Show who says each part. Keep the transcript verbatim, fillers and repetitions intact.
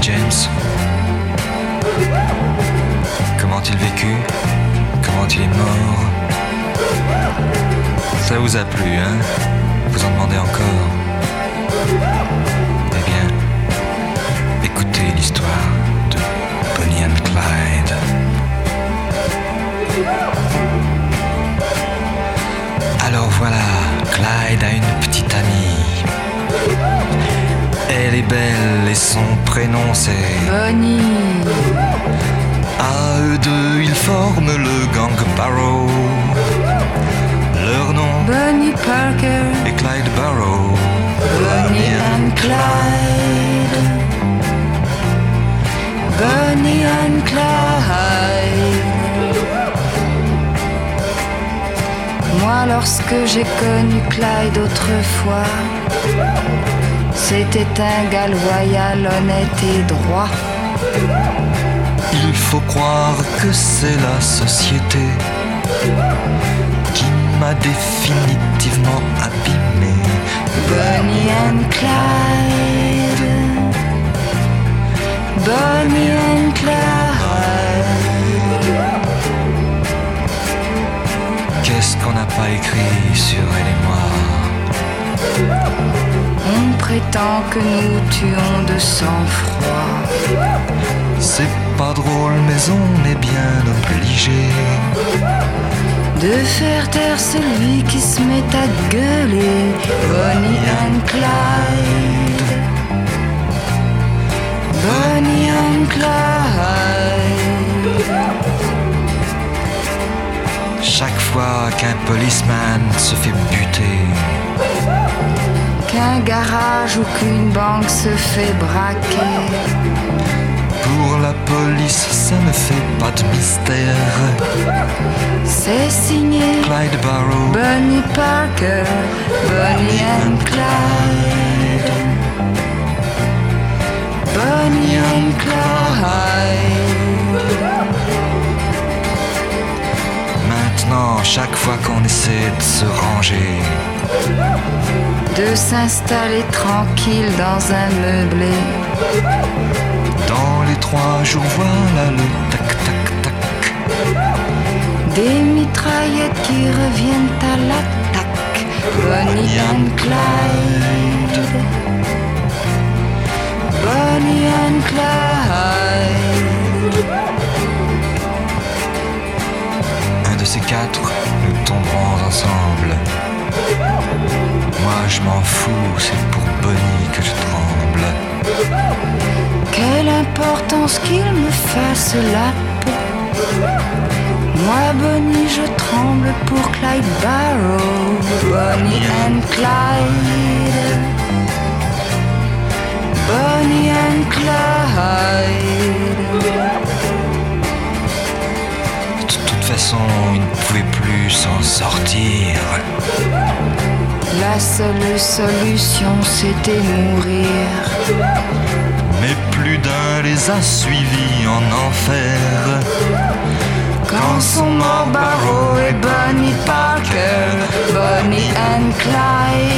Speaker 1: James. Comment il vécut? Comment il est mort? Ça vous a plu, hein? Vous en demandez encore? Eh bien, écoutez l'histoire de Bonnie and Clyde. Alors voilà, Clyde a une petite amie. Elle est belle et son prénom c'est
Speaker 2: Bonnie.
Speaker 1: À eux deux, ils forment le gang Barrow. Leur nom
Speaker 2: Bonnie Parker
Speaker 1: et Clyde Barrow.
Speaker 2: Bonnie and Clyde. Bonnie and Clyde. Moi, lorsque j'ai connu Clyde autrefois, c'était un gars loyal, honnête et droit.
Speaker 1: Il faut croire que c'est la société qui m'a définitivement abîmé.
Speaker 2: Bonnie and Clyde. Bonnie and Clyde.
Speaker 1: Qu'est-ce qu'on n'a pas écrit sur elle et moi?
Speaker 2: On prétend que nous tuons de sang-froid.
Speaker 1: C'est pas drôle mais on est bien obligé
Speaker 2: de faire taire celui qui se met à gueuler. Bonnie and Clyde. Bonnie and Clyde.
Speaker 1: Chaque fois qu'un policeman se fait buter,
Speaker 2: qu'un garage ou qu'une banque se fait braquer,
Speaker 1: pour la police ça ne fait pas de mystère.
Speaker 2: C'est signé
Speaker 1: Clyde Barrow,
Speaker 2: Bonnie Parker, Bonnie and Clyde. Bonnie and Clyde.
Speaker 1: Maintenant, chaque fois qu'on essaie de se ranger,
Speaker 2: de s'installer tranquille dans un meublé,
Speaker 1: dans les trois jours, voilà le tac-tac-tac.
Speaker 2: des mitraillettes qui reviennent à l'attaque. Bonnie and Clyde. Bonnie and Clyde.
Speaker 1: Un de ces quatre, nous tomberons ensemble. Moi je m'en fous, c'est pour Bonnie que je tremble.
Speaker 2: Quelle importance qu'il me fasse la peau. Moi Bonnie je tremble pour Clyde Barrow. Bonnie and Clyde. Bonnie and Clyde.
Speaker 1: De toute façon, ils ne pouvaient plus s'en sortir.
Speaker 2: La seule solution c'était mourir.
Speaker 1: Mais plus d'un les a suivis en enfer.
Speaker 2: Quand sont morts Barrow et Bonnie Parker, Bonnie and Clyde.